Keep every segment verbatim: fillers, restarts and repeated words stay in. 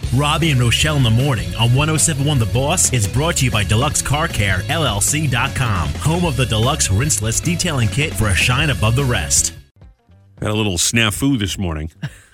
Robbie and Rochelle in the morning on one oh seven point one The Boss is brought to you by Deluxe Car Care L L C dot com, home of the Deluxe Rinseless Detailing Kit for a shine above the rest. Had a little snafu this morning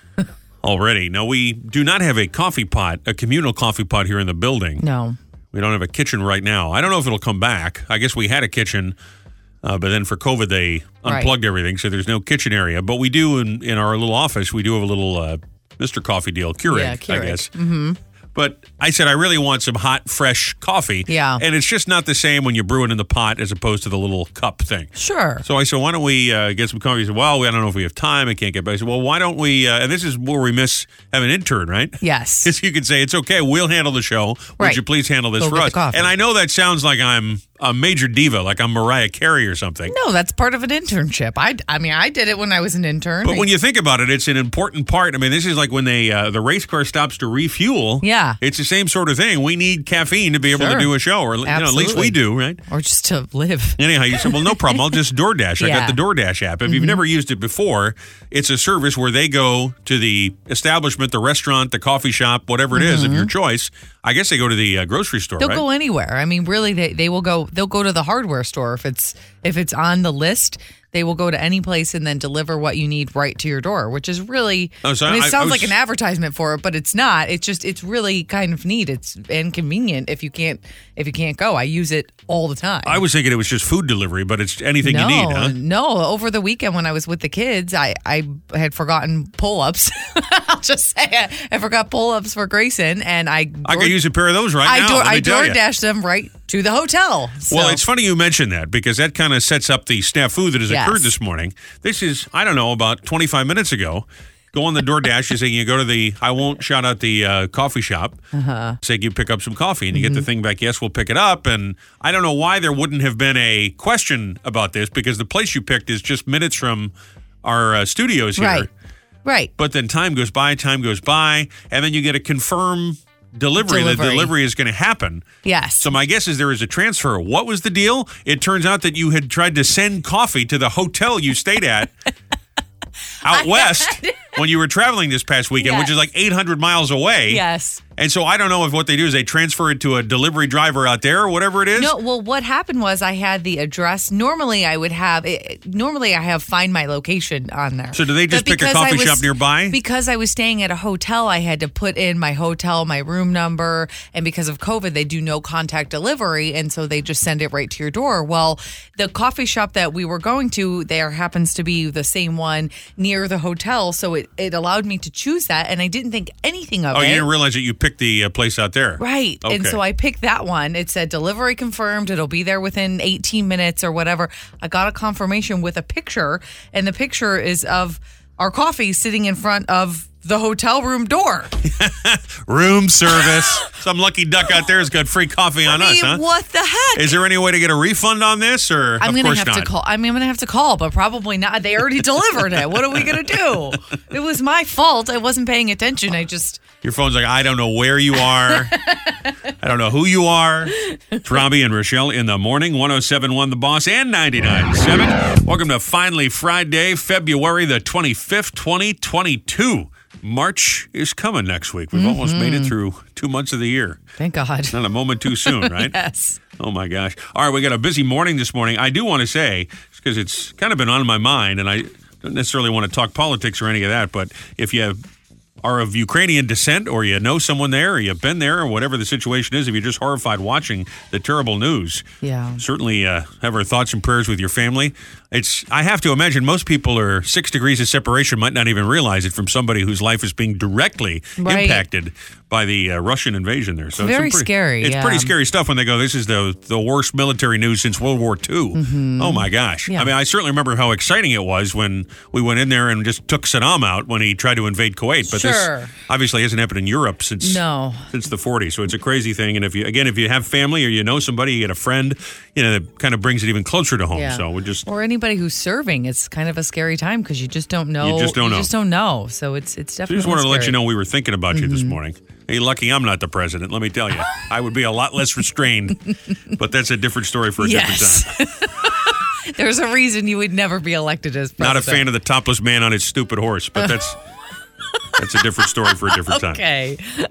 already. No, we do not have a coffee pot, a communal coffee pot here in the building. No. We don't have a kitchen right now. I don't know if it'll come back. I guess we had a kitchen, uh, but then for COVID, they unplugged Right. everything, so there's no kitchen area. But we do, in, in our little office, we do have a little uh, Mister Coffee deal, Keurig, Yeah, Keurig. I guess. Mm-hmm. But I said I really want some hot, fresh coffee. Yeah. And it's just not the same when you brew it in the pot as opposed to the little cup thing. Sure. So I said, why don't we uh, get some coffee? He said, well, I don't know if we have time. I can't get back. I said, well, why don't we, uh, and this is where we miss having an intern, right? Yes. Because you could say, it's okay, we'll handle the show. Would Right. you please handle this Go for get us? the coffee. And I know that sounds like I'm a major diva, like I'm Mariah Carey or something. No, that's part of an internship. I, I mean, I did it when I was an intern. But when you think about it, it's an important part. I mean, this is like when they uh, the race car stops to refuel. Yeah. It's the same sort of thing. We need caffeine to be able to Sure. do a show, or you know, at least Absolutely. we do, right? Or just to live. Anyhow, you said, well, no problem. I'll just DoorDash. I Yeah. got the DoorDash app. If you've never used it before, it's a service where they go to the establishment, the restaurant, the coffee shop, whatever it is of your choice. I guess they go to the uh, grocery store, They'll right? go anywhere. I mean, really, they, they will go. They'll go to the hardware store if it's if it's on the list. They will go to any place and then deliver what you need right to your door, which is really. Oh, so I mean, it I- I sounds was- like an advertisement for it, but it's not. It's just it's really kind of neat. It's and convenient if you can't if you can't go. I use it all the time. I was thinking it was just food delivery, but it's anything no, you need, huh? no. Over the weekend when I was with the kids, I, I had forgotten pull-ups. I'll just say it. I forgot pull-ups for Grayson, and I I could use a pair of those right I now. door, let me I tell you. DoorDashed them right to the hotel. So. Well, it's funny you mentioned that because that kind of sets up the snafu that has Yes. occurred this morning. This is, I don't know, about twenty-five minutes ago. Go on the DoorDash. You say you go to the, I won't shout out the uh, coffee shop. Uh-huh. Say you pick up some coffee and you Mm-hmm. get the thing back. Yes, we'll pick it up. And I don't know why there wouldn't have been a question about this because the place you picked is just minutes from our uh, studios here. Right. Right. But then time goes by, time goes by, and then you get a confirm delivery. The Delivery. delivery is going to happen. Yes. So my guess is there is a transfer. What was the deal? It turns out that you had tried to send coffee to the hotel you stayed at out west when you were traveling this past weekend, which is Yes. like eight hundred miles away. Yes. And so I don't know if what they do is they transfer it to a delivery driver out there or whatever it is. No, well, what happened was I had the address. Normally, I would have. It, normally, I have find my location on there. So do they just But pick a because I coffee was- shop nearby? Because I was staying at a hotel, I had to put in my hotel, my room number, and because of COVID, they do no contact delivery, and so they just send it right to your door. Well, the coffee shop that we were going to, there happens to be the same one near the hotel, so it, it allowed me to choose that, and I didn't think anything of oh, it. you didn't realize that you picked the uh, place out there. Right. And Okay. so I picked that one. It said delivery confirmed. It'll be there within eighteen minutes or whatever. I got a confirmation with a picture, and the picture is of our coffee sitting in front of the hotel room door. Room service. Some lucky duck out there has got free coffee on I us, mean, huh? what the heck? Is there any way to get a refund on this, or I'm of gonna course have not? to call. I mean, I'm gonna have to call, but probably not. They already delivered it. What are we gonna do? It was my fault. I wasn't paying attention. I just Your phone's like, I don't know where you are. I don't know who you are. It's Robbie and Rochelle in the morning, one oh seven point one The Boss and ninety-nine point seven. Welcome to Finally Friday, February the twenty-fifth, twenty twenty-two. March is coming next week. We've Mm-hmm. almost made it through two months of the year. thank God. Not a moment too soon, right? Yes. Oh, my gosh. All right, we got a busy morning this morning. I do want to say, because it's kind of been on my mind, and I don't necessarily want to talk politics or any of that, but if you are of Ukrainian descent or you know someone there or you've been there or whatever the situation is, if you're just horrified watching the terrible news, Yeah. certainly uh, have our thoughts and prayers with your family. It's I have to imagine most people are six degrees of separation, might not even realize it from somebody whose life is being directly Right. impacted by the uh, Russian invasion there. So Very it's some pretty, scary, It's yeah. pretty scary stuff when they go, this is the the worst military news since World War Two. Oh, my gosh. Yeah. I mean, I certainly remember how exciting it was when we went in there and just took Saddam out when he tried to invade Kuwait. But Sure. this obviously hasn't happened in Europe since No. since the forties. So it's a crazy thing. And if you, again, if you have family or you know somebody, you get a friend, you know, that kind of brings it even closer to home. Yeah. So we just, Or anybody who's serving, it's kind of a scary time because you just don't know. You just don't know. You just don't know. So it's it's I definitely. just wanted to let scary. you know we were thinking about you Mm-hmm. this morning. Hey, lucky I'm not the president, let me tell you. I would be a lot less restrained, but that's a different story for a Yes. different time. There's a reason you would never be elected as president. Not a fan of the topless man on his stupid horse, but that's that's a different story for a different time. Okay.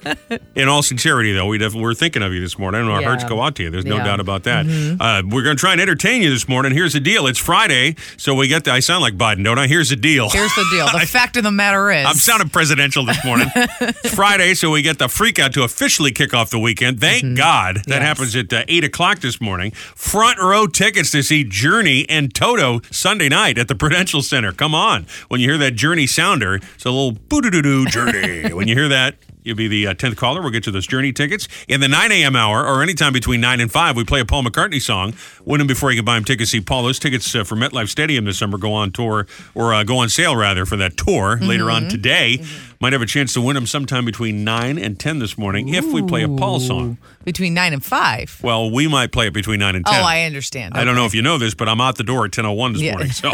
In all sincerity, though, we def- we're thinking of you this morning, and our Yeah. hearts go out to you. There's no Yeah. doubt about that. Mm-hmm. Uh, we're going to try and entertain you this morning. Here's the deal. It's Friday, so we get the, I sound like Biden, don't I? Here's the deal. Here's the deal. The fact of the matter is. I'm sounding presidential this morning. It's Friday, so we get the freak out to officially kick off the weekend. Thank Mm-hmm. God. That Yes. happens at uh, eight o'clock this morning. Front row tickets to see Journey and Toto Sunday night at the Prudential Center. Come on. When you hear that Journey sounder, it's a little boo-doo-doo-doo Journey. When you hear that, you'll be the uh, tenth caller. We'll get you those Journey tickets. In the nine a.m. hour, or anytime between nine and five, we play a Paul McCartney song. Win them before you can buy them tickets to see Paul. Those tickets uh, for MetLife Stadium this summer go on tour, or uh, go on sale, rather, for that tour Mm-hmm. later on today. Mm-hmm. Might have a chance to win them sometime between nine and ten this morning if we play a Paul song. Between nine and five. Well, we might play it between nine and ten. Oh, I understand. I don't know if you know this, but I'm out the door at ten oh one this Yeah. morning. So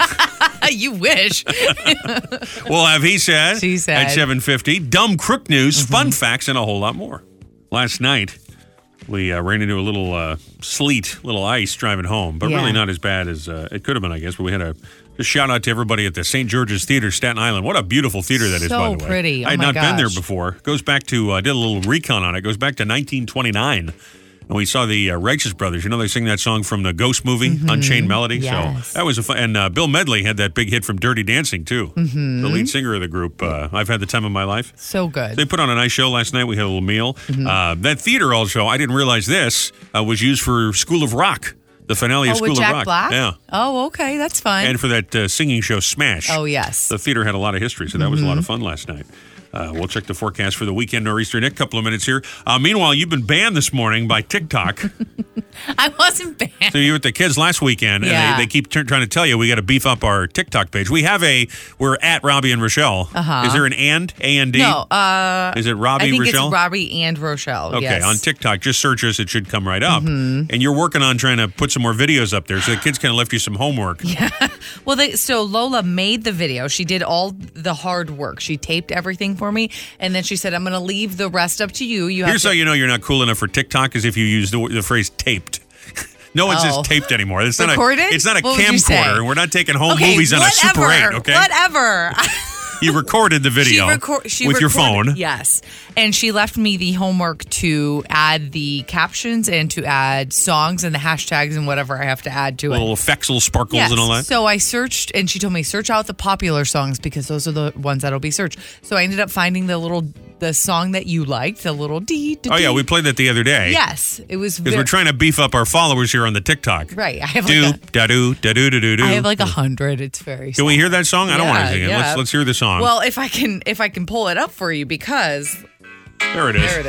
You wish. we'll have He Said, She Said. at seven fifty. Dumb Crook News, Mm-hmm. fun facts, and a whole lot more. Last night, we uh, ran into a little uh, sleet, little ice driving home, but Yeah. really not as bad as uh, it could have been, I guess. But we had a just shout out to everybody at the Saint George's Theater, Staten Island. What a beautiful theater that is, So by the way. pretty. Oh I had my not been there gosh. before. Goes back to, I uh, did a little recon on it. Goes back to nineteen twenty-nine. And we saw the uh, Righteous Brothers. You know, they sing that song from the Ghost movie, Unchained Melody. Yes. So that was a fun. And uh, Bill Medley had that big hit from Dirty Dancing, too. Mm-hmm. The lead singer of the group. Uh, I've had the time of my life. So good. They put on a nice show last night. We had a little meal. Uh, that theater also, I didn't realize this, uh, was used for School of Rock, the finale of Oh, School with of Jack Rock. Black? Yeah. Oh, okay. That's fun. And for that uh, singing show, Smash. Oh, yes. The theater had a lot of history, so that was a lot of fun last night. Uh, we'll check the forecast for the weekend nor'easter in a couple of minutes here. Uh, meanwhile, you've been banned this morning by TikTok. I wasn't banned. So you were with the kids last weekend, and Yeah. they, they keep t- trying to tell you we got to beef up our TikTok page. We have a, we're at Robbie and Rochelle. Uh-huh. Is there an and, A N D? No. Uh, Is it Robbie, I think Rochelle? it's Robbie and Rochelle. Okay, yes. on TikTok, just search us. It should come right up. Mm-hmm. And you're working on trying to put some more videos up there, so the kids can left you some homework. Yeah. Well, they, so Lola made the video. She did all the hard work. She taped everything for me, and then she said, "I'm going to leave the rest up to you." You have Here's to- how you know you're not cool enough for TikTok: is if you use the, the phrase "taped." No one Oh. says taped anymore. It's not Recorded? a. It's not a What would you say? camcorder. We're not taking home Okay, movies on a Super whatever, eight. Okay, Whatever. you recorded the video She reco- she with your recorded- phone. Yes. And she left me the homework to add the captions and to add songs and the hashtags and whatever I have to add to it. Little effects, little sparkles, Yes. and all that. So I searched, and she told me search out the popular songs because those are the ones that'll be searched. So I ended up finding the little the song that you liked, the little dee. Oh yeah, we played that the other day. Yes, it was because very, we're trying to beef up our followers here on the TikTok. right. I have Do like a, da do da do da do do. I have like a hundred. It's very. Can we hear that song? I don't want to Yeah, sing it. yeah. Let's let's hear the song. Well, if I can, if I can pull it up for you, because there it is. there it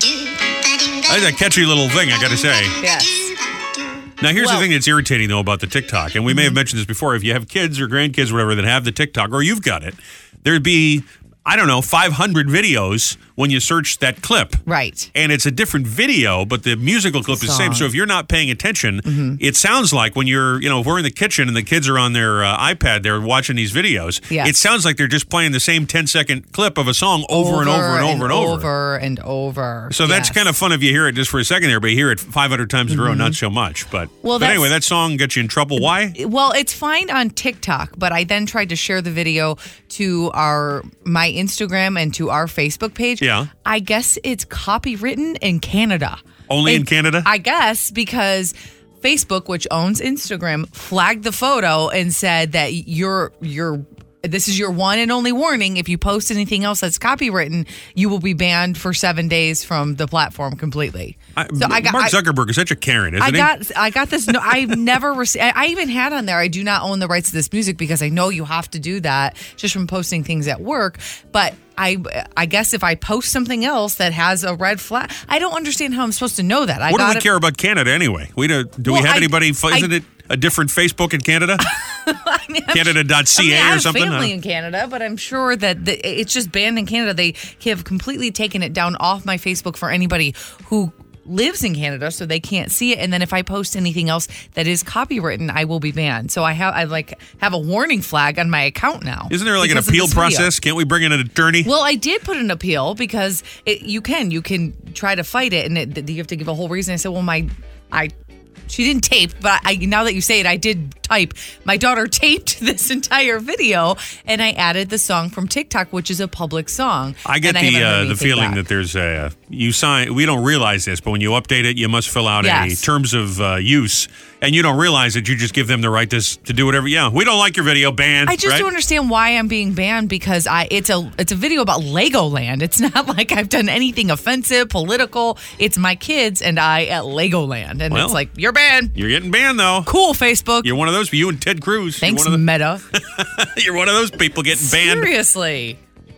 is. That's a catchy little thing, I got to say. Yes. Now, here's Well- the thing that's irritating, though, about the TikTok, and we may have mentioned this before. If you have kids or grandkids or whatever that have the TikTok, or you've got it, there'd be, I don't know, five hundred videos when you search that clip. Right. And it's a different video, but the musical clip is the same. Song. So if you're not paying attention, it sounds like when you're, you know, if we're in the kitchen and the kids are on their uh, iPad, they're watching these videos. Yes. It sounds like they're just playing the same ten second clip of a song over, and over and over and over. over and over. So that's Yes. kind of fun if you hear it just for a second there, but you hear it five hundred times in a row, not so much. But, Well, but that's- anyway, that song gets you in trouble. Why? Well, it's fine on TikTok, but I then tried to share the video to our my Instagram and to our Facebook page. Yeah. I guess it's copywritten in Canada. Only in It- Canada? I guess because Facebook, which owns Instagram, flagged the photo and said that you're you're this is your one and only warning. If you post anything else that's copywritten, you will be banned for seven days from the platform completely. I, So I got- Mark I- Zuckerberg is such a Karen, isn't I he? got I got this. No, I've never received. I even had on there. I do not own the rights to this music because I know you have to do that just from posting things at work. But I I guess if I post something else that has a red flag, I don't understand how I'm supposed to know that. I what do got we it- care about Canada anyway? We do, do Well, we have I- anybody? I- Isn't it a different Facebook in Canada? I mean, I'm Canada dot C A I mean, I or have something? family Uh, in Canada, but I'm sure that the, it's just banned in Canada. They have completely taken it down off my Facebook for anybody who lives in Canada, so they can't see it. And then if I post anything else that is copywritten, I will be banned. So I have I like have a warning flag on my account now. Isn't there like an because of appeal this video. process? Can't we bring in an attorney? Well, I did put an appeal because it, you can you can try to fight it, and it, you have to give a whole reason. I said, well, my I. She didn't tape, but I now that you say it, I did type. My daughter taped this entire video, and I added the song from TikTok, which is a public song. I get and I the haven't heard uh, the anything feeling back. that there's a you sign. We don't realize this, but when you update it, you must fill out Yes. a terms of uh, use, and you don't realize that you just give them the right to s- to do whatever. Yeah, we don't like your video, banned. I just right? don't understand why I'm being banned because I it's a it's a video about Legoland. It's not like I've done anything offensive, political. It's my kids and I at Legoland, and Well, it's like you're banned. You're getting banned though. Cool, Facebook. You're one of those. You and Ted Cruz. Thanks, You're one, of Meta. the, you're one of those people getting banned. Seriously.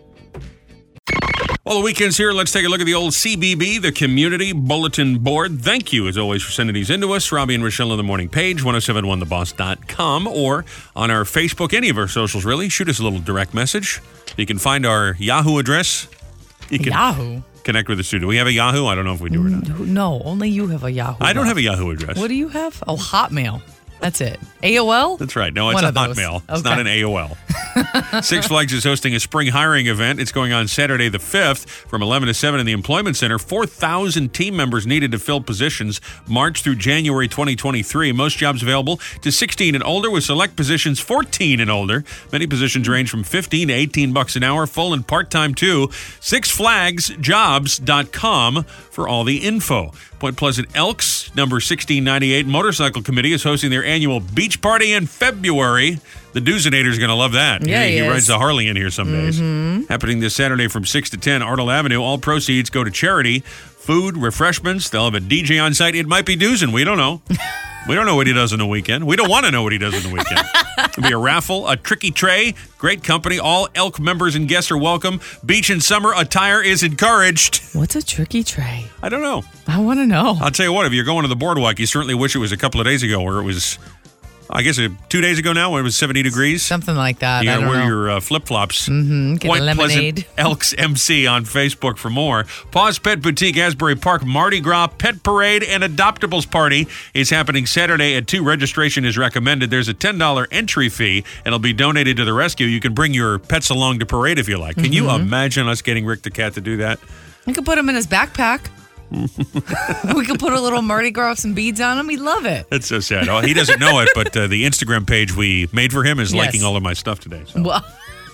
Well, the weekend's here. Let's take a look at the old C B B, the Community Bulletin Board. Thank you, as always, for sending these into us. Robbie and Rochelle on the morning page, ten seventy-one the boss dot com, or on our Facebook, any of our socials, really. Shoot us a little direct message. You can find our Yahoo address. You can Yahoo. connect with the studio. Do we have a Yahoo? I don't know if we do or not. No, only you have a Yahoo. I don't have a Yahoo address. What do you have? Oh, Hotmail. That's it. A O L? That's right. No, it's One a of those. Hotmail. It's Okay. not an A O L. Six Flags is hosting a spring hiring event. It's going on Saturday the fifth from eleven to seven in the Employment Center. four thousand team members needed to fill positions March through January twenty twenty-three. Most jobs available to sixteen and older, with select positions fourteen and older. Many positions range from fifteen to eighteen bucks an hour, full and part-time too. six flags jobs dot com for all the info. Point Pleasant Elks, number sixteen ninety-eight Motorcycle Committee, is hosting their annual beach party in February. The Doozenator's going to love that. Yeah, he, he he is. rides the Harley in here some days. Happening this Saturday from six to ten, Arnold Avenue. All proceeds go to charity. Food, refreshments. They'll have a D J on site. It might be Doozen. We don't know. We don't know what he does on the weekend. We don't want to know what he does on the weekend. There'll be a raffle, a tricky tray. Great company. All Elk members and guests are welcome. Beach and summer attire is encouraged. What's a tricky tray? I don't know. I want to know. I'll tell you what, if you're going to the boardwalk, you certainly wish it was a couple of days ago where it was, I guess, uh, two days ago now when it was seventy degrees. Something like that. You I gotta don't wear know. your uh, flip-flops. Mm-hmm. Get a lemonade. Pleasant Elks M C on Facebook for more. Paws Pet Boutique, Asbury Park, Mardi Gras, Pet Parade, and Adoptables Party is happening Saturday at two. Registration is recommended. There's a ten dollars entry fee, and it'll be donated to the rescue. You can bring your pets along to parade if you like. Can you imagine us getting Rick the Cat to do that? We could put him in his backpack. We could put a little Mardi Gras with some beads on him. He'd love it. That's so sad. Oh, he doesn't know it, but uh, the Instagram page we made for him is Yes. liking all of my stuff today. So Well,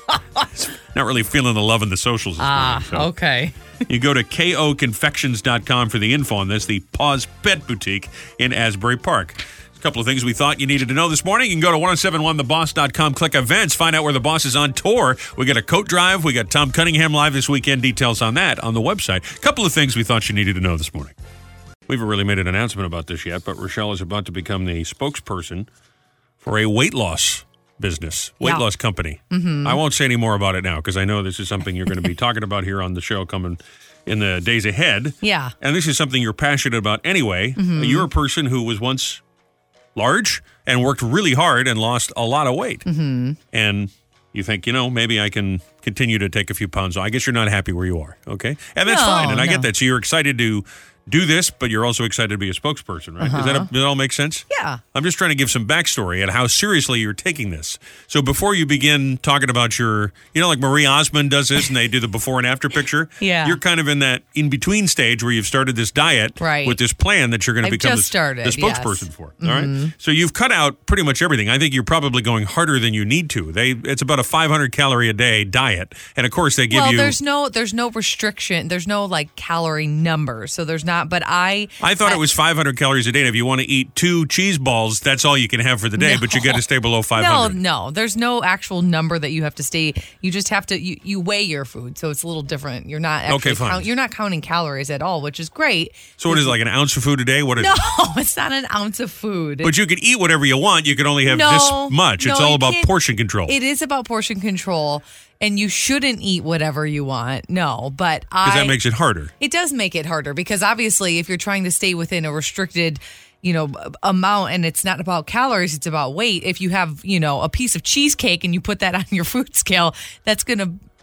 not really feeling the love in the socials this ah, morning. So. okay. You go to K O confections dot com for the info on this, the Paws Pet Boutique in Asbury Park. A couple of things we thought you needed to know this morning. You can go to ten seventy-one the boss dot com, click events, find out where the boss is on tour. We got a coat drive. We got Tom Cunningham live this weekend. Details on that on the website. A couple of things we thought you needed to know this morning. We haven't really made an announcement about this yet, but Rochelle is about to become the spokesperson for a weight loss business, weight Yeah. loss company. Mm-hmm. I won't say any more about it now because I know this is something you're going to be talking about here on the show coming in the days ahead. Yeah. And this is something you're passionate about anyway. Mm-hmm. You're a person who was once large and worked really hard and lost a lot of weight. Mm-hmm. And you think, you know, maybe I can continue to take a few pounds off. I guess you're not happy where you are, okay? And that's No, fine, and I no. get that. So you're excited to do this, but you're also excited to be a spokesperson, right? Does, that, does that all make sense? Yeah. I'm just trying to give some backstory and how seriously you're taking this. So before you begin talking about your, you know, like Marie Osmond does this and they do the before and after picture. Yeah. You're kind of in that in-between stage where you've started this diet Right. with this plan that you're going to I've become just the, started, the spokesperson yes. for. All right. So you've cut out pretty much everything. I think you're probably going harder than you need to. They It's about a five hundred calorie a day diet. And of course they give Well, you... there's no there's no restriction. There's no like calorie number. So there's not. But I I thought it was five hundred calories a day. And if you want to eat two cheese balls, that's all you can have for the day. No. But you got to stay below five No, hundred. no. There's no actual number that you have to stay. You just have to you, you weigh your food, so it's a little different. You're not actually Okay, fine. count, you're not counting calories at all, which is great. So what is it, like an ounce of food a day? What is No, it? it's not an ounce of food. But you can eat whatever you want. You can only have No, this much. It's no, all you about can't- portion control. It is about portion control, and you shouldn't eat whatever you want. No, but Because I that makes it harder. it does make it harder because obviously if you're trying to stay within a restricted, you know, amount and it's not about calories, it's about weight. If you have, you know, a piece of cheesecake and you put that on your food scale, that's going to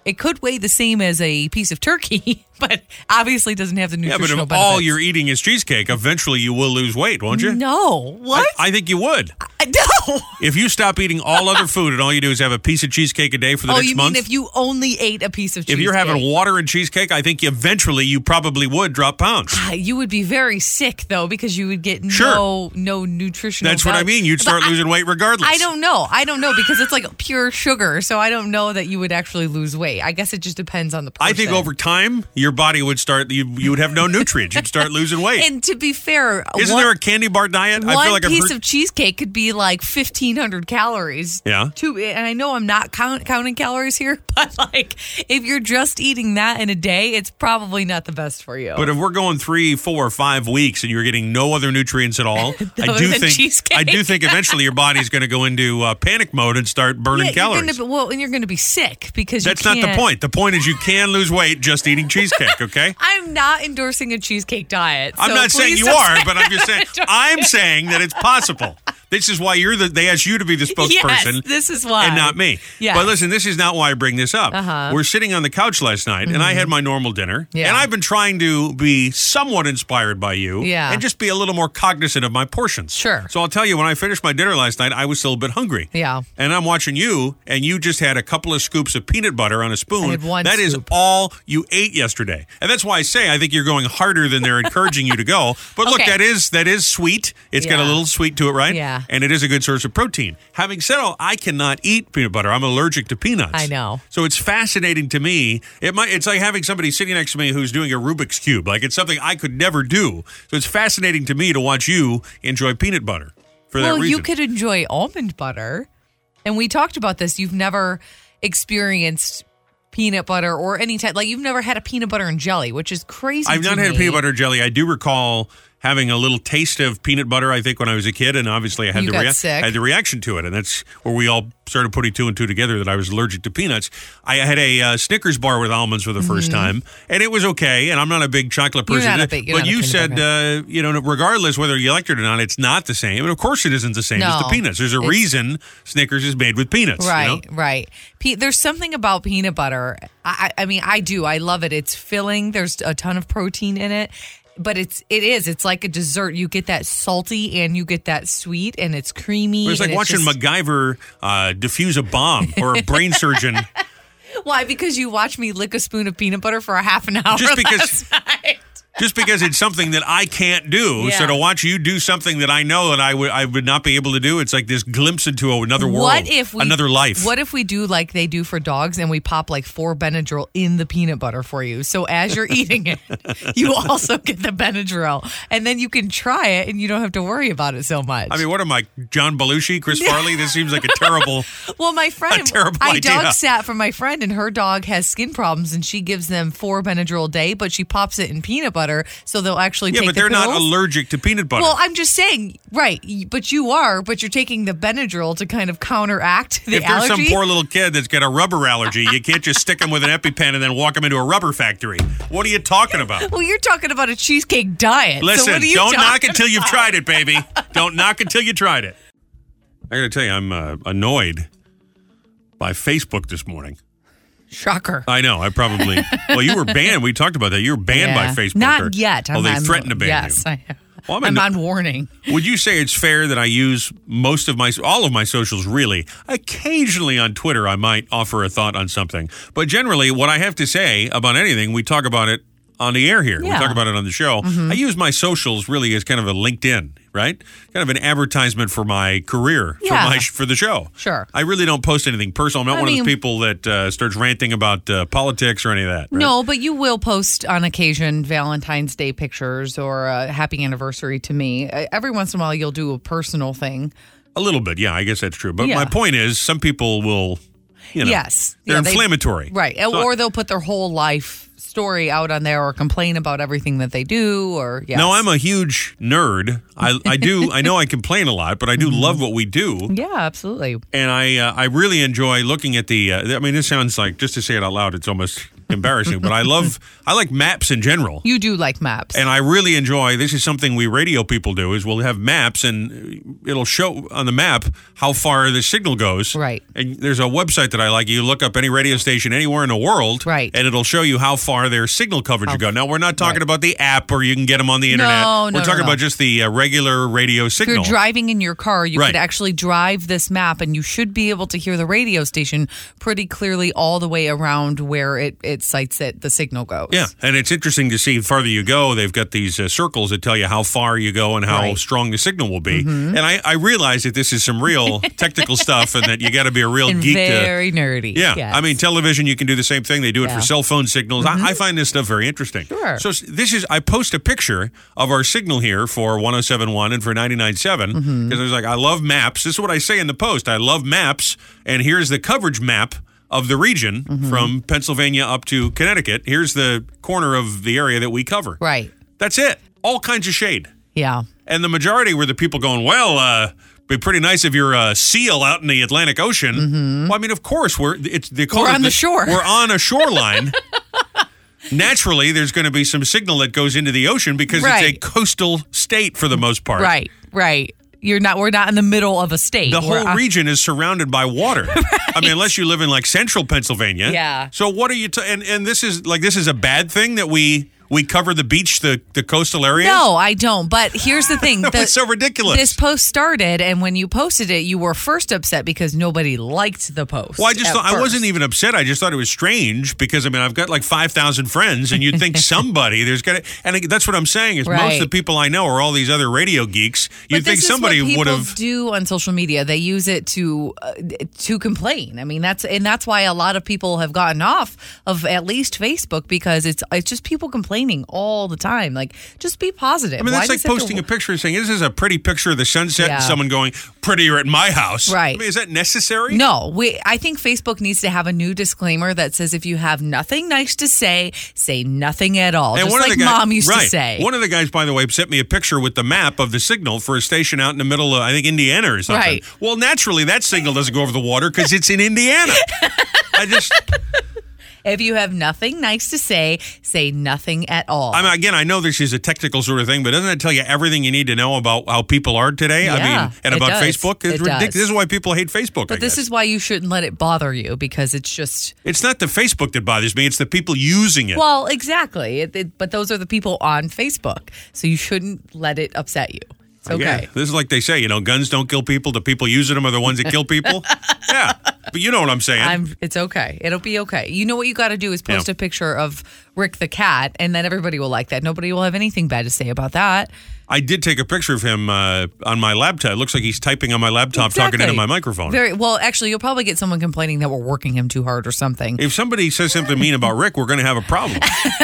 It could weigh the same as a piece of turkey, but obviously doesn't have the Yeah, nutritional but if all benefits. you're eating is cheesecake, eventually you will lose weight, won't you? No. What? I, I think you would. I, no. If you stop eating all other food and all you do is have a piece of cheesecake a day for the Oh, next you month. mean if you only ate a piece of cheesecake? If you're having water and cheesecake, I think eventually you probably would drop pounds. You would be very sick, though, because you would get Sure. no no nutritional That's what I value. mean. You'd But start I- losing weight regardless. I don't know. I don't know because it's like pure sugar. So I don't know that you would actually lose weight. I guess it just depends on the person. I think over time, your body would start, you, you would have no nutrients. You'd start losing weight. And to be fair, Isn't one, there a candy bar diet? one I feel like I've piece heard. of cheesecake could be like fifteen hundred calories. Yeah. Two, and I know I'm not count, counting calories here, but like if you're just eating that in a day, it's probably not the best for you. But if we're going three, four, five weeks and you're getting no other nutrients at all, I Other do than think cheesecake. I do think eventually your body's going to go into uh, panic mode and start burning yeah, you're calories. gonna be, well, and you're going to be sick because That's you not the can't- point. The point is you can lose weight just eating cheesecake. Okay. I'm not endorsing a cheesecake diet. I'm so not saying please you don't are, say but I'm just saying that. I'm saying that it's possible. This is why you're the. They asked you to be the spokesperson. Yes, this is why. And not me. Yes. But listen, this is not why I bring this up. Uh-huh. We're sitting on the couch last night, and I had my normal dinner. Yeah. And I've been trying to be somewhat inspired by you. Yeah. And just be a little more cognizant of my portions. Sure. So I'll tell you, when I finished my dinner last night, I was still a bit hungry. Yeah. And I'm watching you, and you just had a couple of scoops of peanut butter on a spoon. I had one That is scoop. all you ate yesterday. And that's why I say I think you're going harder than they're encouraging you to go. But look, Okay. that is that is sweet. It's got a Yeah. little sweet to it, right? Yeah. And it is a good source of protein. Having said all, I cannot eat peanut butter. I'm allergic to peanuts. I know. So it's fascinating to me. It might it's like having somebody sitting next to me who's doing a Rubik's Cube. Like it's something I could never do. So it's fascinating to me to watch you enjoy peanut butter for that Well, reason. you could enjoy almond butter. And we talked about this. You've never experienced peanut butter or any type, like you've never had a peanut butter and jelly, which is crazy. I've to not had me. peanut butter jelly. I do recall having a little taste of peanut butter, I think, when I was a kid, and obviously I had You the got rea- sick. I had the reaction to it, and that's where we all started putting two and two together that I was allergic to peanuts. I had a uh, Snickers bar with almonds for the first time, and it was okay. And I'm not a big chocolate Mm-hmm. You're person, not a big- you're but not a you peanut said, butter uh, you know, regardless whether you liked it or not, it's not the same, and of course it isn't the same as the No. peanuts. There's a It's- reason Snickers is made with peanuts, you Right, know? right. Pe- there's something about peanut butter. I, I I mean, I do. I love it. It's filling. There's a ton of protein in it. But it's it is. It's like a dessert. You get that salty and you get that sweet, and it's creamy. It's like and watching just, MacGyver uh, defuse a bomb or a brain surgeon. Why? Because you watch me lick a spoon of peanut butter for a half an hour Just because- last night. Just because it's something that I can't do, Yeah. so to watch you do something that I know that I would I would not be able to do, it's like this glimpse into another world, What if we another life. What if we do like they do for dogs, and we pop like four Benadryl in the peanut butter for you? So as you're eating it, you also get the Benadryl, and then you can try it, and you don't have to worry about it so much. I mean, what am I, John Belushi, Chris Farley? This seems like a terrible. Well, my friend, A terrible I idea. dog sat for my friend, and her dog has skin problems, and she gives them four Benadryl a day, but she pops it in peanut butter, so they'll actually Yeah, take but the they're not pills. allergic to peanut butter. Well, I'm just saying, right? But you are, but you're taking the Benadryl to kind of counteract the if there's allergy. some poor little kid that's got a rubber allergy, you can't just stick him with an EpiPen and then walk him into a rubber factory. What are you talking about? Well, you're talking about a cheesecake diet. so Listen, what are you don't knock talking until you've about? tried it, baby. Don't knock until you tried it. I got to tell you, I'm uh, annoyed by Facebook this morning. Shocker. I know. I probably. Well, you were banned. We talked about that. You were banned Yeah. by Facebook. Not or- yet. Oh, I'm they on- threatened to ban yes, you. I am. Well, I'm I'm in- on warning. Would you say it's fair that I use most of my, all of my socials, really? Occasionally on Twitter, I might offer a thought on something. But generally, what I have to say about anything, we talk about it on the air here. We Yeah. talk about it on the show. I use my socials really as kind of a LinkedIn, right? Kind of an advertisement for my career, Yeah. for my for the show. Sure. I really don't post anything personal. I'm not I one of mean- those people that uh, starts ranting about uh, politics or any of that. Right? No, but you will post on occasion Valentine's Day pictures or a happy anniversary to me. Uh, Every once in a while, you'll do a personal thing. A little bit, yeah, I guess that's true. But Yeah. my point is, some people will, you know, Yes. they're Yeah, they- inflammatory. Right. So- or they'll put their whole life story out on there or complain about everything that they do or yes. No, I'm a huge nerd. I, I do. I know I complain a lot, but I do love what we do, Yeah, absolutely. and I uh, I really enjoy looking at the. Uh, I mean, this sounds like, just to say it out loud, it's almost embarrassing. But I love, I like maps in general. You do like maps. And I really enjoy, this is something we radio people do, is we'll have maps and it'll show on the map how far the signal goes. Right. And there's a website that I like. You look up any radio station anywhere in the world. Right. And it'll show you how far their signal coverage will go. Now, we're not talking right. about the app or you can get them on the internet. No, no, We're talking no, no. about just the uh, regular radio signal. If you're driving in your car, you Right. could actually drive this map and you should be able to hear the radio station pretty clearly all the way around where it, it cites that the signal goes. Yeah, and it's interesting to see the farther you go, they've got these uh, circles that tell you how far you go and how Right. strong the signal will be. Mm-hmm. And I, I realize that this is some real technical stuff and that you got to be a real And geek very to... nerdy. Yeah, Yes. I mean, television, you can do the same thing. They do it Yeah. Mm-hmm. for cell phone signals. I, I find this stuff very interesting. Sure. So s- this is, I post a picture of our signal here for one oh seven point one and for ninety-nine point seven because Mm-hmm. I was like, I love maps. This is what I say in the post. I love maps, and here's the coverage map of the region Mm-hmm. from Pennsylvania up to Connecticut. Here's the corner of the area that we cover. Right. That's it. All kinds of shade. Yeah. And the majority were the people going, well, uh, be pretty nice if you're a seal out in the Atlantic Ocean. Well, I mean, of course, we're it's they call Mm-hmm. We're it on the shore. We're on a shoreline. Naturally, there's going to be some signal that goes into the ocean because it's a Right. coastal state for the most part. Right. Right. You're not. We're not in the middle of a state. The We're whole on- region is surrounded by water. I mean, unless you live in like central Pennsylvania. Yeah. So what are you? T- and and this is like this is a bad thing that we we cover the beach, the the coastal areas. No, I don't. But here's the thing. The, It's so ridiculous. This post started, and when you posted it, you were first upset because nobody liked the post. Well, I just at thought I wasn't first. even upset. I just thought it was strange because I mean I've got like five thousand friends, and you'd think somebody there's got to, and that's what I'm saying is most Right. of the people I know are all these other radio geeks. You'd But think this somebody is what would people have. do on social media. They use it to uh, to complain. I mean, that's and that's why a lot of people have gotten off of at least Facebook because it's it's just people complaining all the time. Like, just be positive. I mean, Why that's like does it have to- posting a picture and saying, "This is a pretty picture of the sunset," Yeah. and someone going, "Prettier at my house." Right. I mean, is that necessary? No, we. I think Facebook needs to have a new disclaimer that says if you have nothing nice to say, say nothing at all. And Just one like of the guys, Mom used right. to say. One of the guys, by the way, sent me a picture with the map of the signal for a station out in the middle of, I think, Indiana or something. Right. Well, naturally, that signal doesn't go over the water because it's in Indiana. I just, If you have nothing nice to say, say nothing at all. I mean, again, I know this is a technical sort of thing, but doesn't that tell you everything you need to know about how people are today? I Yeah, mean, and it about does. Facebook? It's It ridiculous. does. This is why people hate Facebook. I but this guess. is why you shouldn't let it bother you because it's just. It's not the Facebook that bothers me, it's the people using it. Well, exactly. It, it, but those are the people on Facebook. So you shouldn't let it upset you. It's okay. Yeah, this is like they say, you know, guns don't kill people. The people using them are the ones that kill people. Yeah, but you know what I'm saying. I'm, it's okay. It'll be okay. You know what you got to do is post Yeah. a picture of Rick the cat, and then everybody will like that. Nobody will have anything bad to say about that. I did take a picture of him uh, on my laptop. It looks like he's typing on my laptop, talking into Exactly. my microphone. Very well. Actually, you'll probably get someone complaining that we're working him too hard or something. If somebody says something mean about Rick, we're going to have a problem.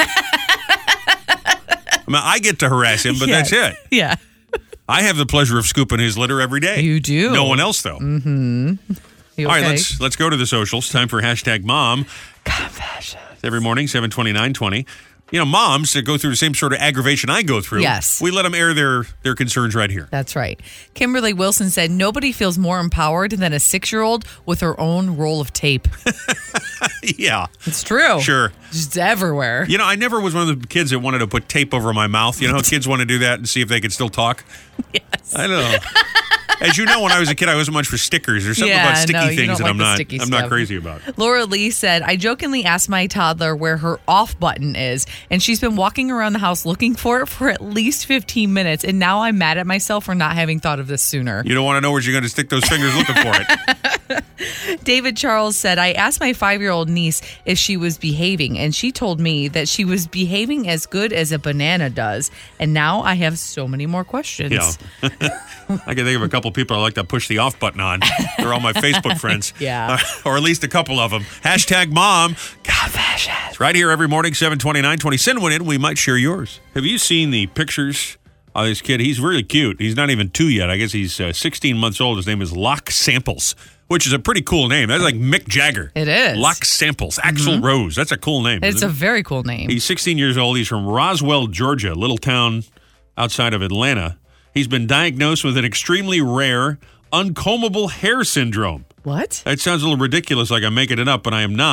I mean, I get to harass him, but Yes. that's it. Yeah. I have the pleasure of scooping his litter every day. You do. No one else, though. You All right, okay? let's let's go to the socials. Time for hashtag mom. Confession. Every morning, seven twenty, nine twenty. You know, moms that go through the same sort of aggravation I go through. Yes. We let them air their, their concerns right here. That's right. Kimberly Wilson said, nobody feels more empowered than a six-year-old with her own roll of tape. Yeah. It's true. Sure. Just everywhere. You know, I never was one of the kids that wanted to put tape over my mouth. You know how kids want to do that and see if they could still talk? Yes. I don't know. As you know, when I was a kid, I wasn't much for stickers. There's something Yeah, about sticky no, you things don't that like I'm the not sticky I'm not stuff. crazy about. Laura Lee said, I jokingly asked my toddler where her off button is, and she's been walking around the house looking for it for at least fifteen minutes, and now I'm mad at myself for not having thought of this sooner. You don't want to know where you're going to stick those fingers looking for it. David Charles said, I asked my five-year-old niece if she was behaving, and she told me that she was behaving as good as a banana does, and now I have so many more questions. Yeah. I can think of a couple people I like to push the off button on. They're all my Facebook friends. Yeah. Uh, or at least a couple of them. Hashtag mom. Confessions. Right here every morning, seven twenty, nine twenty. Send one in. We might share yours. Have you seen the pictures of this kid? He's really cute. He's not even two yet. I guess he's uh, sixteen months old. His name is Locke Samples, which is a pretty cool name. That's like Mick Jagger. It is. Locke Samples. Axl Rose. That's a cool name. It's isn't a it? very cool name. He's sixteen years old. He's from Roswell, Georgia, a little town outside of Atlanta. He's been diagnosed with an extremely rare uncombable hair syndrome. What? That sounds a little ridiculous, like I'm making it up, but I am not.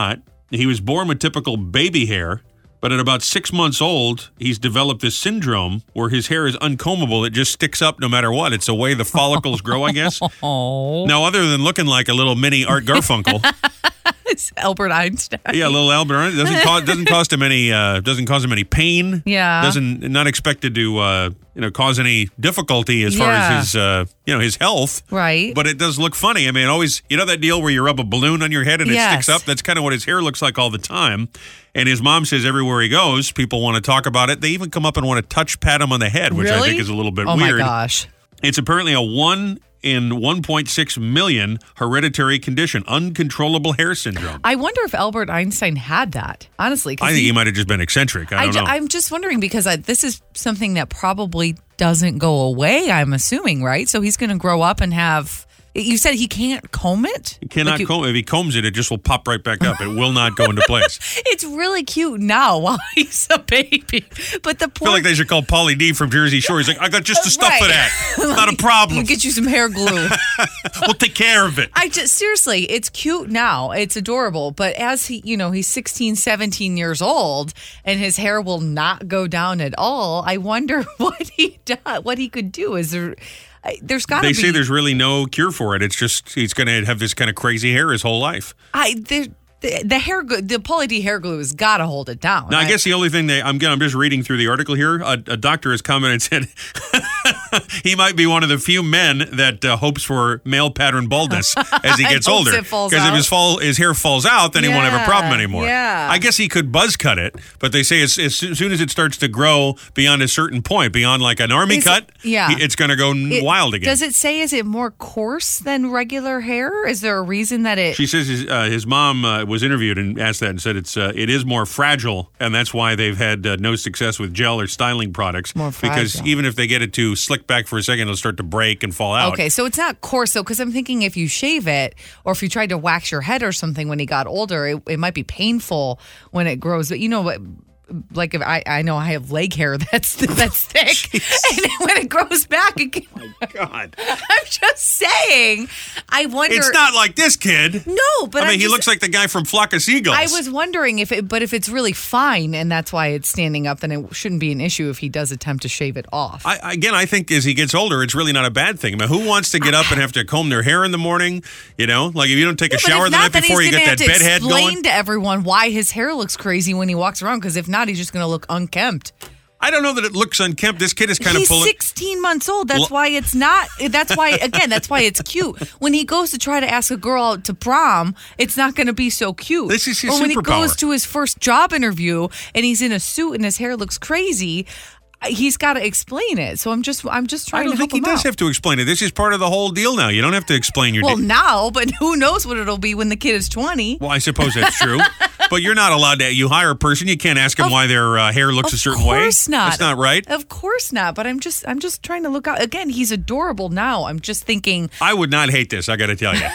he was born with typical baby hair, but at about six months old, he's developed this syndrome where his hair is uncombable. It just sticks up no matter what. It's the way the follicles grow, I guess. Oh. Now, other than looking like a little mini Art Garfunkel. It's Albert Einstein. Yeah, little Albert Einstein. Doesn't cause, doesn't cost him any, uh, doesn't cause him any pain. Yeah. Doesn't, not expected to, uh, you know, cause any difficulty as far Yeah. as his, uh, you know, his health. Right. But it does look funny. I mean, always, you know that deal where you rub a balloon on your head and it Yes. sticks up? That's kind of what his hair looks like all the time. And his mom says everywhere he goes, people want to talk about it. They even come up and want to touch pat him on the head, which I Really? think is a little bit oh weird. my gosh. It's apparently a one in one point six million hereditary condition, uncontrollable hair syndrome. I wonder if Albert Einstein had that, honestly. 'cause I think he, he might have just been eccentric. I I don't know. am just wondering because I, this is something that probably doesn't go away, I'm assuming, right? So he's going to grow up and have. You said he can't comb it? He cannot Like you- comb. If he combs it, it just will pop right back up. It will not go into place. It's really cute now while he's a baby. But the I point. feel like they should call Pauly D from Jersey Shore. He's like, I got just the stuff for Right. that. Not a problem. We'll get you some hair glue. We'll take care of it. I just seriously, it's cute now. It's adorable. But as he, you know, he's sixteen, seventeen years old and his hair will not go down at all. I wonder what he does, what he could do. Is there, I- there's got to They be. say there's really no cure for it. It's just he's going to have this kind of crazy hair his whole life. I, there, the, the hair, glue, the Pauly D hair glue has got to hold it down. Now, I guess the only thing they, I'm, I'm just reading through the article here. A, a doctor has commented and said he might be one of the few men that uh, hopes for male pattern baldness as he gets hopes older. it falls Because if out. his fall, his hair falls out, then he won't have a Yeah, problem anymore. yeah. I guess he could buzz cut it, but they say as, as soon as it starts to grow beyond a certain point, beyond like an army Is- cut, yeah. he- it's going to go It- wild again. Does it say, is it more coarse than regular hair? Is there a reason that it. She says his, uh, his mom uh, was interviewed and asked that and said it's uh, it is more fragile, and that's why they've had uh, no success with gel or styling products. More because fragile. even if they get it to slick back for a second, it'll start to break and fall out. Okay, so it's not coarse though, because I'm thinking if you shave it or if you tried to wax your head or something when he got older, it, it might be painful when it grows. But you know what? Like if I, I know I have leg hair that's that's thick, and when it grows back, it can, God, I'm just saying. I wonder. it's not like this kid. No, but I mean, I'm he just- looks like the guy from Flock of Seagulls. I was wondering if it, but if it's really fine and that's why it's standing up, then it shouldn't be an issue if he does attempt to shave it off. I, again, I think as he gets older, it's really not a bad thing. I mean, who wants to get up and have to comb their hair in the morning? You know, like if you don't take a But shower if the not, night then before, he's you gonna get that have to bedhead explain going. to everyone why his hair looks crazy when he walks around. Because if not, he's just going to look unkempt. I don't know that it looks unkempt. This kid is kind He's of pulling. sixteen months old. That's Well- why it's not. That's why again. That's why it's cute. When he goes to try to ask a girl out to prom, it's not going to be so cute. This is his or when he superpower. goes to his first job interview and he's in a suit and his hair looks crazy, he's got to explain it. So I'm just. I'm just I trying don't to think help he him does out. have to explain it. This is part of the whole deal now. You don't have to explain your Well, deal. now, but who knows what it'll be when the kid is twenty. Well, I suppose that's true. But you're not allowed to. You hire a person. You can't ask them Of- why their uh, hair looks a certain way. Of course not. That's not right. Of course not. But I'm just. I'm just trying to look out. Again, he's adorable now. I'm just thinking. I would not hate this. I got to tell you.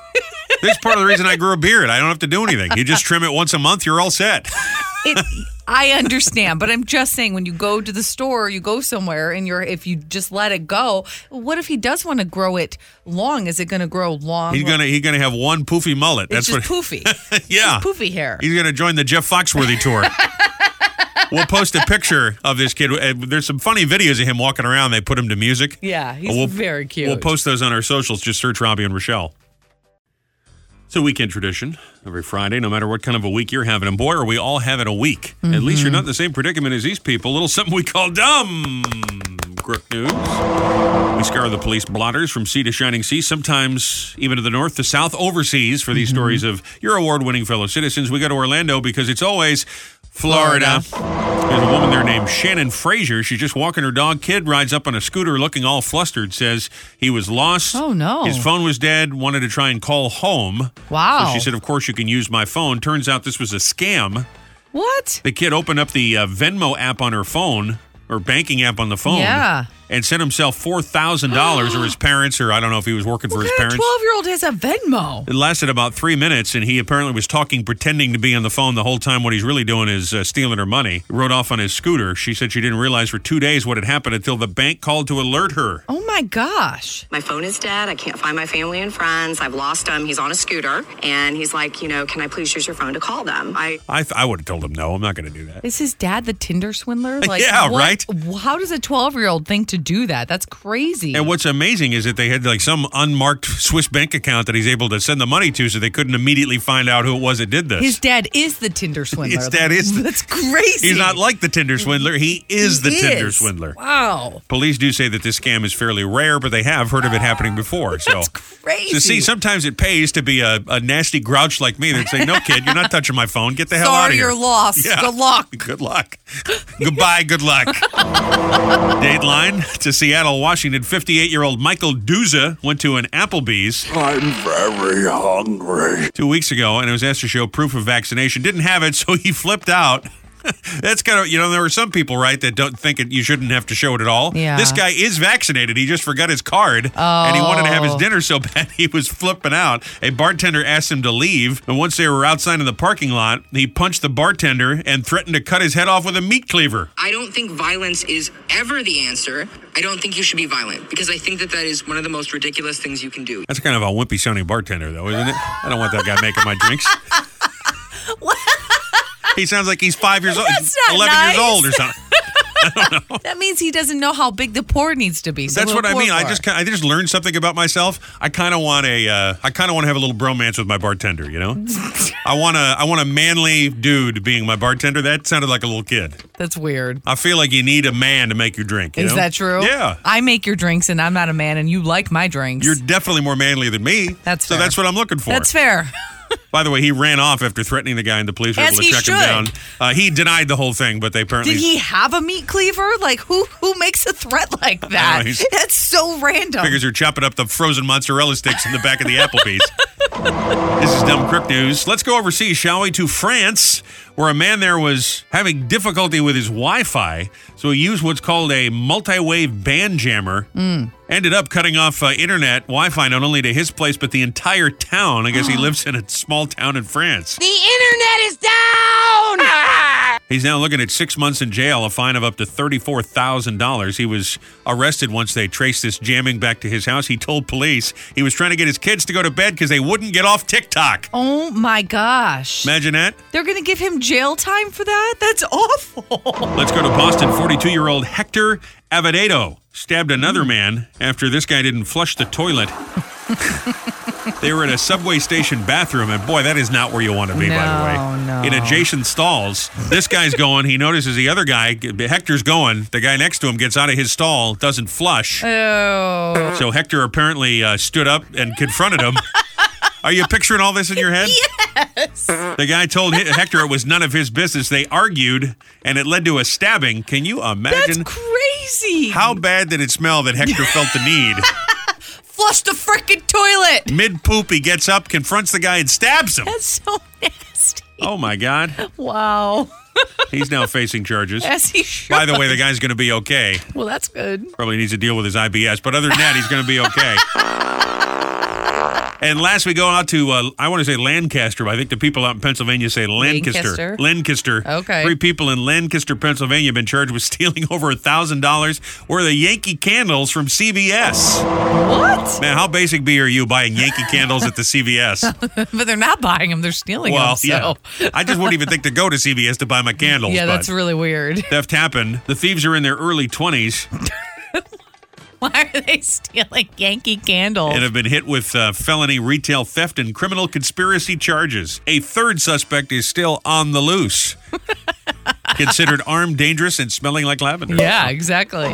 This is part of the reason I grew a beard. I don't have to do anything. You just trim it once a month. You're all set. It, I understand, but I'm just saying when you go to the store, you go somewhere, and you're if you just let it go, what if he does want to grow it long? Is it going to grow long? He's gonna he's gonna have one poofy mullet. It's That's just what. poofy. Yeah. It's just poofy hair. He's gonna join the Jeff Foxworthy tour. We'll post a picture of this kid. Uh, There's some funny videos of him walking around. They put him to music. Yeah, he's We'll- very cute. We'll post those on our socials. Just search Robbie and Rochelle. It's a weekend tradition every Friday, no matter what kind of a week you're having. And boy, are we all having a week. Mm-hmm. At least you're not in the same predicament as these people. A little something we call dumb. Crook news. We scour the police blotters from sea to shining sea, sometimes even to the north, the south, overseas for these Mm-hmm. stories of your award-winning fellow citizens. We go to Orlando because it's always Florida. There's a woman there named Shannon Frazier. She's just walking her dog. Kid rides up on a scooter looking all flustered, says he was lost. Oh, no. His phone was dead, wanted to try and call home. Wow. So she said, of course, you can use my phone. Turns out this was a scam. What? The kid opened up the uh, Venmo app on her phone, or banking app on the phone. Yeah. and sent himself four thousand dollars, or his parents, or I don't know if he was working for What his kind of parents. twelve-year-old has a Venmo? It lasted about three minutes, and he apparently was talking, pretending to be on the phone the whole time. What he's really doing is uh, stealing her money. He rode off on his scooter. She said she didn't realize for two days what had happened until the bank called to alert her. Oh, my gosh. My phone is dead. I can't find my family and friends. I've lost him. He's on a scooter. And he's like, you know, can I please use your phone to call them? I I, th- I would have told him, no, I'm not going to do that. Is his dad the Tinder swindler? Like, Yeah, what- right? How does a twelve-year-old think to do that? That's crazy. And what's amazing is that they had like some unmarked Swiss bank account that he's able to send the money to, so they couldn't immediately find out who it was that did this. His dad is the Tinder swindler. His dad is. That's crazy. He's not like the Tinder swindler. He is He the Tinder is. swindler. Wow. Police do say that this scam is fairly rare, but they have heard of it happening before. So, That's crazy. so see, sometimes it pays to be a, a nasty grouch like me that say, "No, kid, you're not touching my phone. Get the hell out Sorry, of here." you're lost. Yeah. Good luck. Good luck. Goodbye. Good luck. Dateline to Seattle, Washington. fifty-eight-year-old Michael Duza went to an Applebee's I'm very hungry. two weeks ago and was asked to show proof of vaccination. Didn't have it, so he flipped out. That's kind of, you know, there are some people, right, that don't think it, you shouldn't have to show it at all. Yeah. This guy is vaccinated. He just forgot his card, and he wanted to have his Oh. dinner so bad he was flipping out. A bartender asked him to leave, and once they were outside in the parking lot, he punched the bartender and threatened to cut his head off with a meat cleaver. I don't think violence is ever the answer. I don't think you should be violent because I think that that is one of the most ridiculous things you can do. That's kind of a wimpy sounding bartender, though, isn't it? I don't want that guy making my drinks. He sounds like he's five years old, That's not eleven nice. years old or something. That means he doesn't know how big the pour needs to be. So That's he'll what I pour mean. I more. just ki- I just learned something about myself. I kind of want a uh, I kind of want to have a little bromance with my bartender. You know, I want a I want a manly dude being my bartender. That sounded like a little kid. That's weird. I feel like you need a man to make your drink. You Is know? that true? Yeah. I make your drinks, and I'm not a man, and you like my drinks. You're definitely more manly than me. That's so fair. that's what I'm looking for. That's fair. By the way, he ran off after threatening the guy, and the police were As able to he check him should. down. Uh, he denied the whole thing, but they apparently Did he have a meat cleaver? Like, who who makes a threat like that? he's- That's so random. figures are chopping up the frozen mozzarella sticks in the back of the Applebee's. This is Dumb Crook News. Let's go overseas, shall we, to France, where a man there was having difficulty with his Wi-Fi, so he used what's called a multi-wave band jammer. Mm. Ended up cutting off uh, internet Wi-Fi not only to his place, but the entire town. I guess he lives in a small town in France. The internet is down! He's now looking at six months in jail, a fine of up to thirty-four thousand dollars. He was arrested once they traced this jamming back to his house. He told police he was trying to get his kids to go to bed because they wouldn't get off TikTok. Oh my gosh. Imagine that. They're going to give him jail time for that? That's awful. Let's go to Boston. forty-two-year-old Hector Avadedo stabbed another man after this guy didn't flush the toilet. They were in a subway station bathroom, and boy, that is not where you want to be, by the way. No, no. In adjacent stalls. This guy's going, he notices the other guy, Hector's going, the guy next to him gets out of his stall, doesn't flush. Oh. So Hector apparently uh, stood up and confronted him. Are you picturing all this in your head? Yes. The guy told Hector it was none of his business. They argued, and it led to a stabbing. Can you imagine That's crazy. how bad did it smell that Hector felt the need? Flush the freaking toilet. Mid-poop, he gets up, confronts the guy, and stabs him. That's so nasty. Oh, my God. Wow. He's now facing charges. As he should. By the way, the guy's going to be okay. Well, that's good. Probably needs to deal with his I B S, but other than that, he's going to be okay. And last, we go out to, uh, I want to say Lancaster, but I think the people out in Pennsylvania say Lancaster. Lancaster? Lancaster. Okay. Three people in Lancaster, Pennsylvania have been charged with stealing over one thousand dollars worth of Yankee candles from C V S. What? Man, how basic B are you buying Yankee candles at the C V S? But they're not buying them. They're stealing Well, them. So. yeah. I just wouldn't even think to go to C V S to buy my candles. Yeah, but that's really weird. theft happened. The thieves are in their early twenties Why are they stealing Yankee candles? and have been hit with uh, felony retail theft and criminal conspiracy charges. A third suspect is still on the loose. Considered armed, dangerous, and smelling like lavender. Yeah, exactly.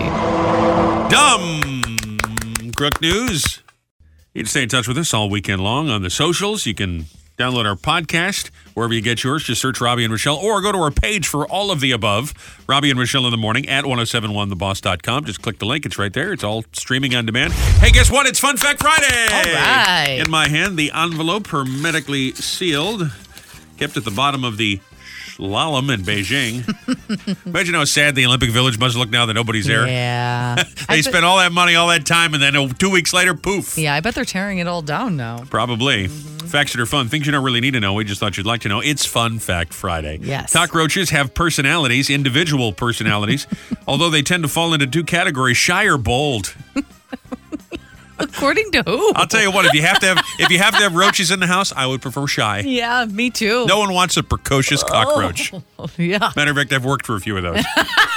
Dumb Crook News. You can stay in touch with us all weekend long on the socials. You can download our podcast wherever you get yours. Just search Robbie and Rochelle or go to our page for all of the above. Robbie and Rochelle in the morning at ten seventy-one the boss dot com. Just click the link. It's right there. It's all streaming on demand. Hey, guess what? It's Fun Fact Friday. All right. In my hand, the envelope hermetically sealed, kept at the bottom of the slalom in Beijing. Imagine how sad the Olympic Village must look now that nobody's there. Yeah. They spent all that money, all that time, and then uh, two weeks later, poof. Yeah, I bet they're tearing it all down now. Probably. Mm-hmm. Facts that are fun. Things you don't really need to know. We just thought you'd like to know. It's Fun Fact Friday. Yes. Cockroaches have personalities, individual personalities, although they tend to fall into two categories, shy or bold. According to who? I'll tell you what, if you have to have if you have to have roaches in the house, I would prefer shy. Yeah, me too. No one wants a precocious cockroach. Oh, yeah. Matter of fact, I've worked for a few of those.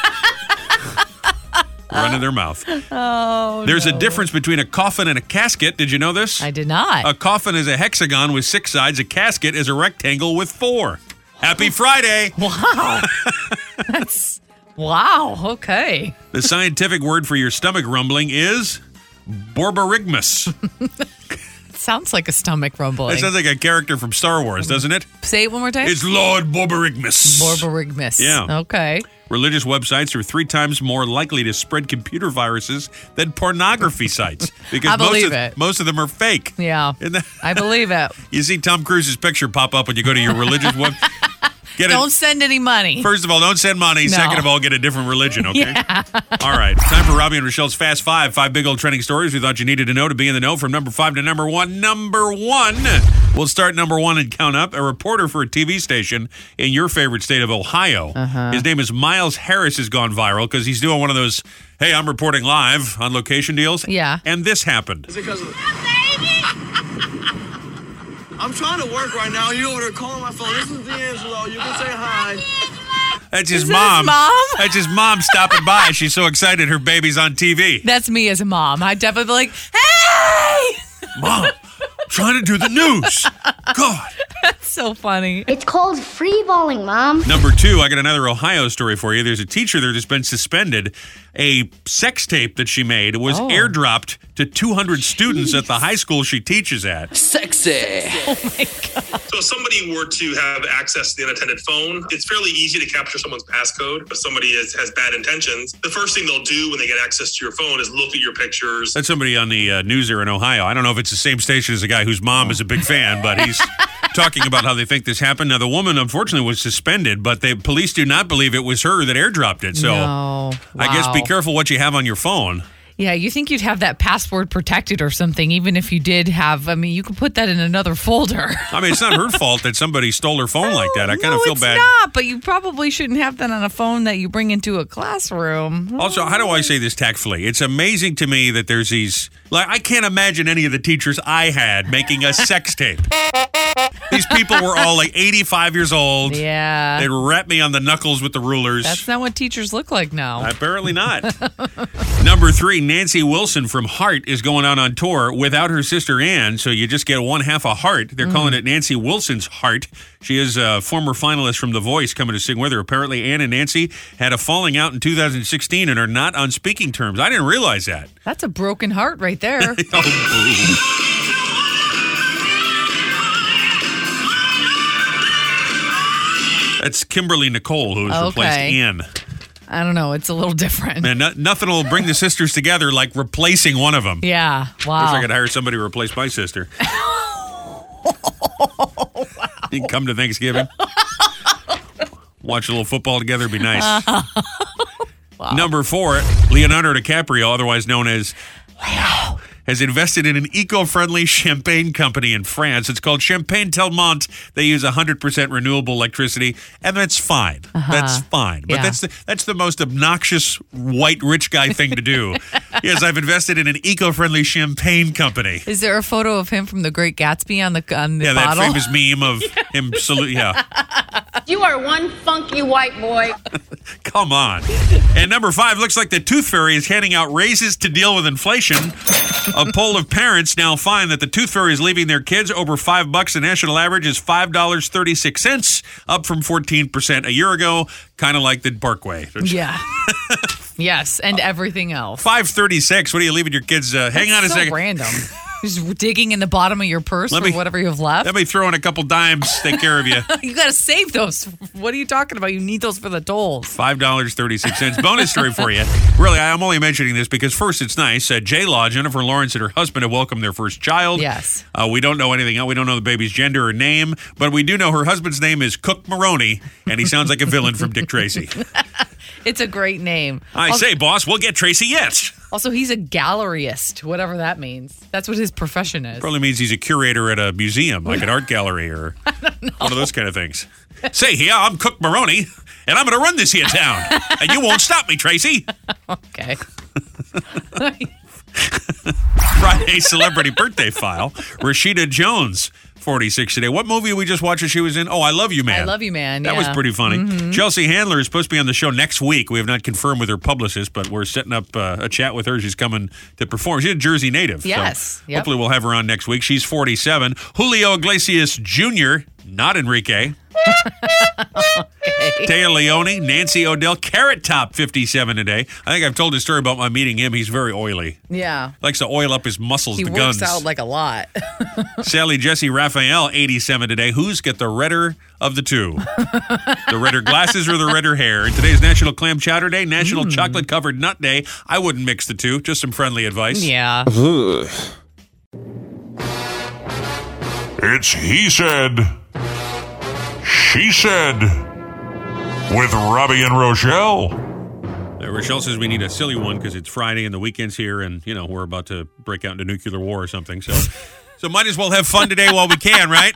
Run in their mouth. Oh, There's no. a difference between a coffin and a casket. Did you know this? I did not. A coffin is a hexagon with six sides. A casket is a rectangle with four. Happy Friday. Wow. That's, wow, okay. The scientific word for your stomach rumbling is borborygmus. Sounds like a stomach rumbling. That sounds like a character from Star Wars, doesn't it? Say it one more time. It's Lord Borborygmus. Borborygmus. Yeah. Okay. Religious websites are three times more likely to spread computer viruses than pornography sites because I most believe of, it. most of them are fake. Yeah. Isn't that- I believe it. You see Tom Cruise's picture pop up when you go to your religious web. Get Don't it. send any money. First of all, don't send money. No. Second of all, get a different religion, okay? Yeah. All right. Time for Robbie and Rochelle's Fast Five. Five big old trending stories we thought you needed to know to be in the know from number five to number one. Number one. We'll start number one and count up. A reporter for a T V station in your favorite state of Ohio. Uh-huh. His name is Miles Harris has gone viral because he's doing one of those, hey, I'm reporting live on location deals. Yeah. And this happened. Is it because of... I'm trying to work right now. You over there calling my phone. This is D'Angelo. You can say hi. That's his Is that mom. his mom? That's his mom stopping by. She's so excited her baby's on T V. That's me as a mom. I'd definitely be like, hey! Mom, trying to do the news. God. That's so funny. It's called free balling, Mom. Number two, I got another Ohio story for you. There's a teacher there that's been suspended. A sex tape that she made was Oh. airdropped to two hundred students at the high school she teaches at. Sexy. Oh my God. So if somebody were to have access to the unattended phone, it's fairly easy to capture someone's passcode. If somebody is, has bad intentions, the first thing they'll do when they get access to your phone is look at your pictures. That's somebody on the uh, news there in Ohio. I don't know if it's the same station as a guy whose mom is a big fan, but he's talking about how they think this happened. Now, the woman, unfortunately, was suspended, but the police do not believe it was her that airdropped it. So No. I guess be Wow. careful what you have on your phone. Yeah, you think you'd have that password protected or something, even if you did have, I mean, you could put that in another folder. I mean, it's not her fault that somebody stole her phone like that. I kind no, of feel it's bad. not, but you probably shouldn't have that on a phone that you bring into a classroom. Also, how do I say this tactfully? It's amazing to me that there's these, like, I can't imagine any of the teachers I had making a sex tape. These people were all like eighty-five years old. Yeah. They'd rap me on the knuckles with the rulers. That's not what teachers look like now. Apparently not. Number three, Nancy Wilson from Heart is going out on tour without her sister Ann, so you just get one half a Heart. They're mm. calling it Nancy Wilson's Heart. She is a former finalist from The Voice coming to sing with her. Apparently, Ann and Nancy had a falling out in two thousand sixteen and are not on speaking terms. I didn't realize that. That's a broken heart right there. Oh, that's Kimberly Nicole, who has Okay. replaced Ann. I don't know. It's a little different. Man, no, nothing will bring the sisters together like replacing one of them. Yeah. I Wow. wish I could hire somebody to replace my sister. You can come to Thanksgiving. Watch a little football together. It'd be nice. Wow. Number four, Leonardo DiCaprio, otherwise known as Leo, has invested in an eco-friendly champagne company in France. It's called Champagne Telmont. They use one hundred percent renewable electricity, and that's fine. Uh-huh. That's fine. But Yeah. that's the, that's the most obnoxious white rich guy thing to do. Yes, I've invested in an eco-friendly champagne company. Is there a photo of him from The Great Gatsby on the on the Yeah, bottle? that famous meme of him salute. Yeah. You are one funky white boy. Come on. And number five, looks like the Tooth Fairy is handing out raises to deal with inflation. A poll of parents now find that the Tooth Fairy is leaving their kids over five bucks. The national average is five dollars and thirty-six cents, up from fourteen percent a year ago, kind of like the Parkway. Yeah. Yes, and everything else. five thirty-six. What are you leaving your kids? Uh, hang That's on a so second. random. Just digging in the bottom of your purse Let for me- whatever you have left. Let me throw in a couple dimes, take care of you. You got to save those. What are you talking about? You need those for the tolls. five dollars and thirty-six cents. Bonus story for you. Really, I'm only mentioning this because first, it's nice. Uh, J-Law, Jennifer Lawrence, and her husband have welcomed their first child. Yes. Uh, we don't know anything else. We don't know the baby's gender or name, but we do know her husband's name is Cook Maroney, and he sounds like a villain from Dick Tracy. It's a great name. I also, say, boss, we'll get Tracy yet. Also, he's a galleryist, whatever that means. That's what his profession is. Probably means he's a curator at a museum, like an art gallery or one of those kind of things. Say, yeah, I'm Cook Maroney, and I'm going to run this here town, and you won't stop me, Tracy. Okay. Friday celebrity birthday file. Rashida Jones, forty-six today. What movie we just watched that she was in? Oh, I Love You, Man. I Love You, Man. That yeah. was pretty funny. Mm-hmm. Chelsea Handler is supposed to be on the show next week. We have not confirmed with her publicist, but we're setting up uh, a chat with her. She's coming to perform. She's a Jersey native. Yes. So Yep. hopefully we'll have her on next week. She's forty-seven. Julio Iglesias Junior, not Enrique. Okay. Taya Leone, Nancy O'Dell, Carrot Top, fifty-seven today. I think I've told a story about my meeting him. He's very oily. Yeah. Likes to oil up his muscles, He the works guns. out like a lot. Sally Jesse Raphael, eighty-seven today. Who's got the redder of the two? The redder glasses or the redder hair? And today's National Clam Chowder Day, National Mm. Chocolate Covered Nut Day. I wouldn't mix the two. Just some friendly advice. Yeah. It's He Said, She Said, with Robbie and Rochelle. Uh, Rochelle says we need a silly one because it's Friday and the weekend's here, and you know we're about to break out into nuclear war or something. So, so might as well have fun today while we can, right?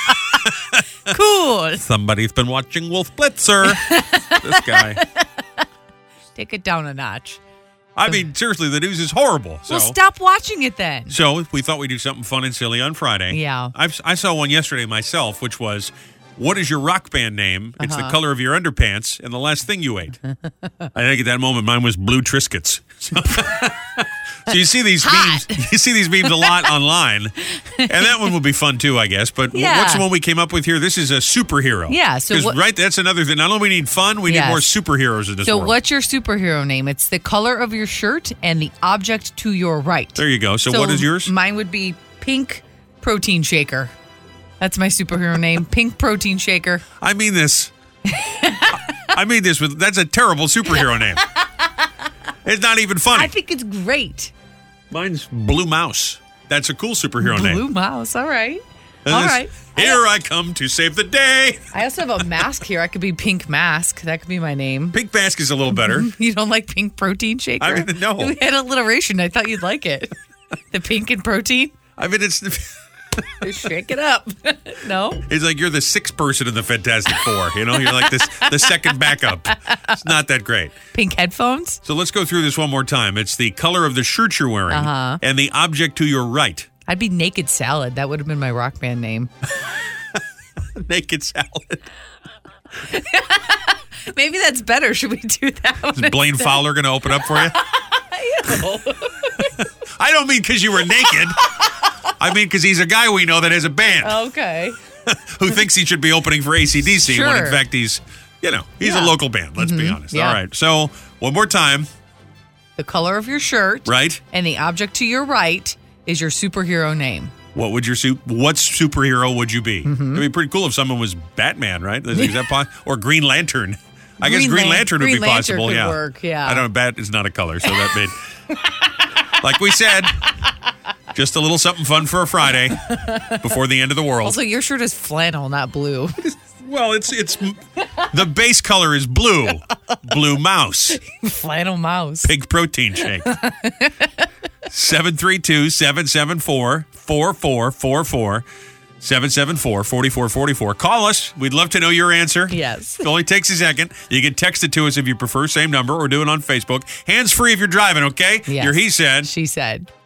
Cool. Somebody's been watching Wolf Blitzer. This guy. Take it down a notch. I mean, seriously, the news is horrible. So. Well, stop watching it then. So we thought we'd do something fun and silly on Friday. Yeah. I've, I saw one yesterday myself, which was, what is your rock band name? It's Uh-huh. the color of your underpants and the last thing you ate. I think at that moment mine was Blue Triscuits. So, so you see these Hot. memes. You see these memes a lot online, and that one will be fun too, I guess. But Yeah. what's the one we came up with here? This is a superhero. Yeah, so 'Cause, what- right, that's another thing. Not only we need fun, we Yes. need more superheroes in this So world. what's your superhero name? It's the color of your shirt and the object to your right. There you go. So, what is yours? Mine would be Pink Protein Shaker. That's my superhero name, Pink Protein Shaker. I mean this. I mean this with that's a terrible superhero name. It's not even funny. I think it's great. Mine's Blue Mouse. That's a cool superhero name. Blue Mouse. All right. And All this, right. Here I come to save the day. I also have a mask here. I could be Pink Mask. That could be my name. Pink Mask is a little better. You don't like Pink Protein Shaker? I mean, no. We had alliteration. I thought you'd like it. The pink and protein. I mean, it's Just shake it up. No? it's like you're the sixth person in the Fantastic Four. You know, you're like this the second backup. It's not that great. Pink headphones? So let's go through this one more time. It's the color of the shirt you're wearing Uh-huh. and the object to your right. I'd be Naked Salad. That would have been my rock band name. Naked Salad. Maybe that's better. Should we do that one? Is Blaine instead? Fowler going to open up for you? I don't mean because you were naked. I mean because he's a guy we know that has a band Okay. who thinks he should be opening for A C D C when in Sure. fact he's, you know, he's Yeah. a local band. Let's be Mhm. honest. Yeah. All right. So one more time, The color of your shirt. right? And the object to your right is your superhero name. What would your suit? What superhero would you be? Mm-hmm. It'd be pretty cool if someone was Batman, right? Is that po- or Green Lantern? I guess Green Green Lan- Lantern would Green be Lantern possible. could yeah, work, yeah. I don't know. Bat is not a color, so that made. Like we said, just a little something fun for a Friday before the end of the world. Also, your shirt is flannel, not blue. Well, it's it's the base color is blue, blue mouse, Flannel mouse. pig protein shake. seven three two, seven seven four, four four four four. seven seven four, four four four four. Call us. We'd love to know your answer. Yes. It only takes a second. You can text it to us if you prefer, same number, or do it on Facebook. Hands free if you're driving, okay? Yes. Your he said. She said.